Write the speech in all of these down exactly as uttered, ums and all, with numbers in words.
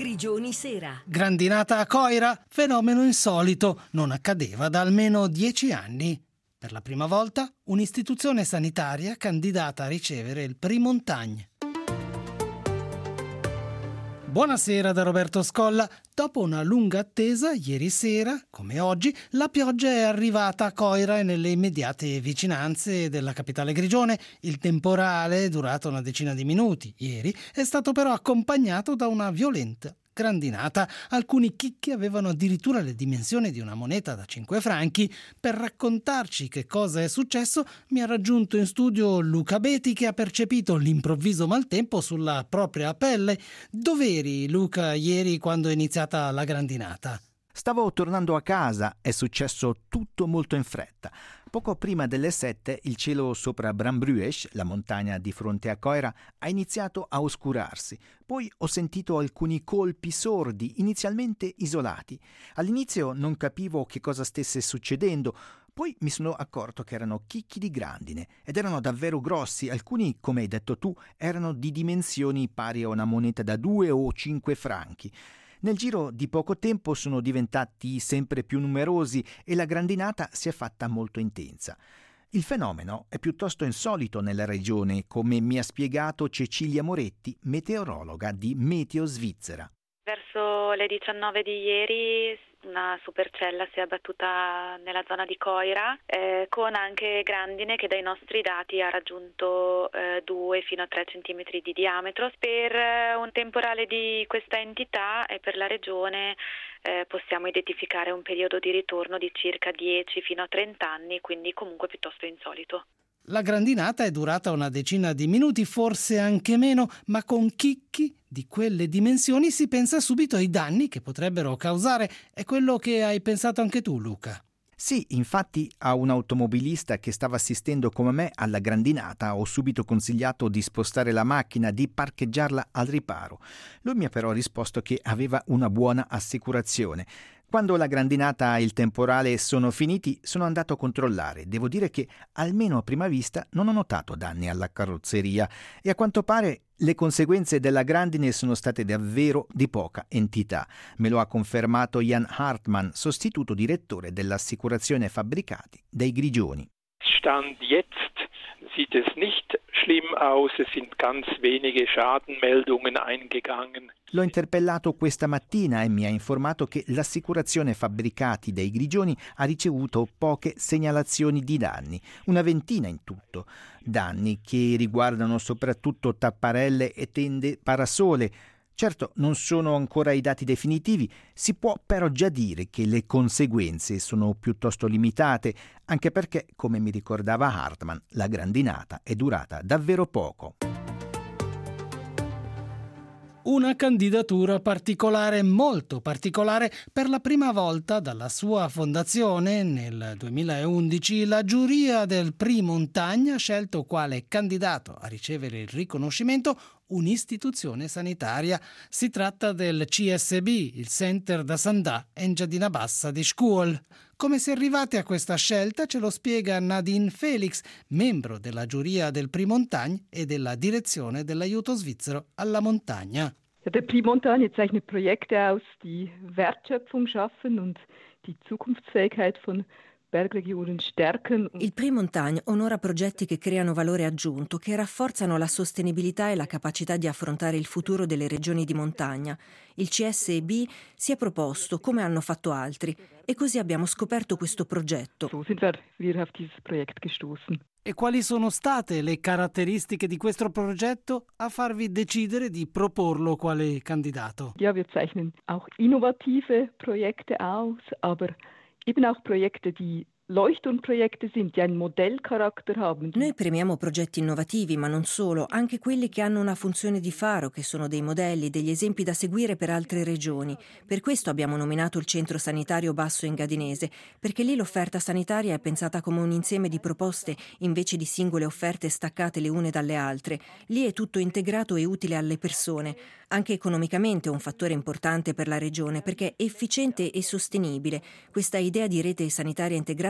Grigioni Sera. Grandinata a Coira, fenomeno insolito, non accadeva da almeno dieci anni. Per la prima volta, un'istituzione sanitaria candidata a ricevere il Prix Montagne. Buonasera da Roberto Scolla. Dopo una lunga attesa, ieri sera, come oggi, la pioggia è arrivata a Coira e nelle immediate vicinanze della capitale grigione. Il temporale, durato una decina di minuti ieri, è stato però accompagnato da una violenta grandinata. Alcuni chicchi avevano addirittura le dimensioni di una moneta da cinque franchi. Per raccontarci che cosa è successo mi ha raggiunto in studio Luca Beti, che ha percepito l'improvviso maltempo sulla propria pelle. Dov'eri, Luca, ieri quando è iniziata la grandinata? Stavo tornando a casa, è successo tutto molto in fretta. Poco prima delle sette il cielo sopra Brambrüesch, la montagna di fronte a Coira, ha iniziato a oscurarsi. Poi ho sentito alcuni colpi sordi, inizialmente isolati. All'inizio non capivo che cosa stesse succedendo. Poi mi sono accorto che erano chicchi di grandine ed erano davvero grossi. Alcuni, come hai detto tu, erano di dimensioni pari a una moneta da due o cinque franchi. Nel giro di poco tempo sono diventati sempre più numerosi e la grandinata si è fatta molto intensa. Il fenomeno è piuttosto insolito nella regione, come mi ha spiegato Cecilia Moretti, meteorologa di Meteo Svizzera. Verso le diciannove di ieri una supercella si è abbattuta nella zona di Coira, eh, con anche grandine che dai nostri dati ha raggiunto eh, due fino a tre centimetri di diametro. Per eh, un temporale di questa entità e per la regione eh, possiamo identificare un periodo di ritorno di circa dieci fino a trenta anni, quindi comunque piuttosto insolito. La grandinata è durata una decina di minuti, forse anche meno, ma con chicchi di quelle dimensioni si pensa subito ai danni che potrebbero causare. È quello che hai pensato anche tu, Luca? Sì, infatti a un automobilista che stava assistendo come me alla grandinata ho subito consigliato di spostare la macchina, di parcheggiarla al riparo. Lui mi ha però risposto che aveva una buona assicurazione. Quando la grandinata e il temporale sono finiti, sono andato a controllare. Devo dire che, almeno a prima vista, non ho notato danni alla carrozzeria e a quanto pare le conseguenze della grandine sono state davvero di poca entità. Me lo ha confermato Jan Hartmann, sostituto direttore dell'assicurazione fabbricati dei Grigioni. Stand jetzt sieht es nicht schlimm aus, es sind ganz wenige Schadenmeldungen eingegangen. L'ho interpellato questa mattina e mi ha informato che l'assicurazione fabbricati dei Grigioni ha ricevuto poche segnalazioni di danni, una ventina in tutto. Danni che riguardano soprattutto tapparelle e tende parasole. Certo, non sono ancora i dati definitivi, si può però già dire che le conseguenze sono piuttosto limitate, anche perché, come mi ricordava Hartmann, la grandinata è durata davvero poco. Una candidatura particolare, molto particolare. Per la prima volta dalla sua fondazione nel duemilaundici la giuria del Prix Montagne ha scelto quale candidato a ricevere il riconoscimento un'istituzione sanitaria. Si tratta del C S B, il Center de Sanità Engiadina Bassa di Scuol. Come si è arrivati a questa scelta ce lo spiega Nadine Felix, membro della giuria del Prix Montagne e della direzione dell'aiuto svizzero alla montagna. Der Prix Montagne zeichnet Projekte aus, die Wertschöpfung schaffen und die Zukunftsfähigkeit von Bergregionen stärken. Il Prix Montagne onora progetti che creano valore aggiunto, che rafforzano la sostenibilità e la capacità di affrontare il futuro delle regioni di montagna. Il C S B si è proposto, come hanno fatto altri, e così abbiamo scoperto questo progetto. So sind wir wir auf dieses Projekt gestoßen. E quali sono state le caratteristiche di questo progetto a farvi decidere di proporlo quale candidato? Ja, wir zeichnen auch innovative Projekte aus, aber eben auch Projekte, die Leuchtturmprojekte sind, die einen Modellcharakter haben. Noi premiamo progetti innovativi, ma non solo, anche quelli che hanno una funzione di faro, che sono dei modelli, degli esempi da seguire per altre regioni. Per questo abbiamo nominato il centro sanitario Basso Engadinese, perché lì l'offerta sanitaria è pensata come un insieme di proposte invece di singole offerte staccate le une dalle altre. Lì è tutto integrato e utile alle persone. Anche economicamente è un fattore importante per la regione, perché è efficiente e sostenibile. Questa idea di rete sanitaria integrata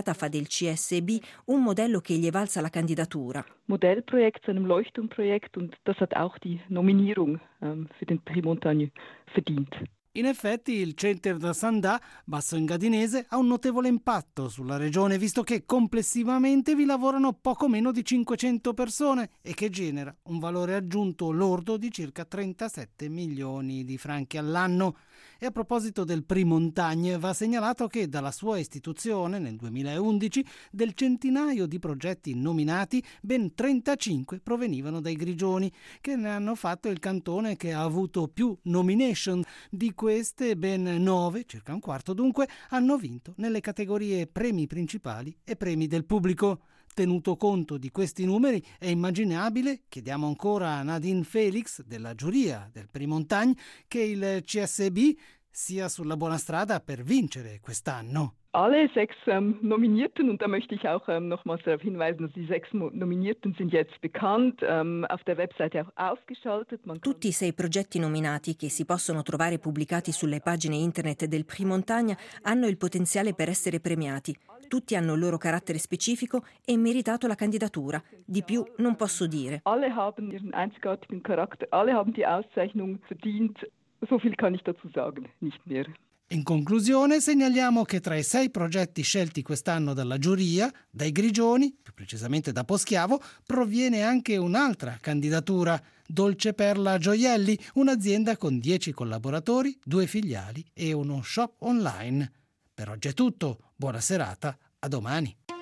scienziata fa del C S B un modello che gli è valsa la candidatura. Modellprojekt zu einem Leuchtturmprojekt und das hat auch die Nominierung ähm, für den Prix Montagne verdient. In effetti il Center da Sandà, Basso Engadinese, ha un notevole impatto sulla regione, visto che complessivamente vi lavorano poco meno di cinquecento persone e che genera un valore aggiunto lordo di circa trentasette milioni di franchi all'anno. E a proposito del Prix Montagne, va segnalato che dalla sua istituzione nel duemilaundici del centinaio di progetti nominati, ben trentacinque provenivano dai Grigioni, che ne hanno fatto il cantone che ha avuto più nomination. Di queste ben nove, circa un quarto dunque, hanno vinto nelle categorie premi principali e premi del pubblico. Tenuto conto di questi numeri, è immaginabile, chiediamo ancora a Nadine Felix della giuria del Prix Montagne, che il C S B sia sulla buona strada per vincere quest'anno. Alle sechs ähm, Nominierten, und da möchte ich auch ähm, nochmals darauf hinweisen, dass die sechs Nominierten sind jetzt bekannt, ähm, auf der Webseite auch aufgeschaltet. Man kann... Tutti i sei progetti nominati, che si possono trovare pubblicati sulle pagine internet del Prix Montagne, hanno il potenziale per essere premiati. Tutti hanno il loro carattere specifico e meritato la candidatura. Di più non posso dire. Alle haben ihren einzigartigen Charakter, alle haben die Auszeichnung verdient. So viel kann ich dazu sagen, nicht mehr. In conclusione segnaliamo che tra i sei progetti scelti quest'anno dalla giuria, dai Grigioni, più precisamente da Poschiavo, proviene anche un'altra candidatura, Dolce Perla Gioielli, un'azienda con dieci collaboratori, due filiali e uno shop online. Per oggi è tutto, buona serata, a domani.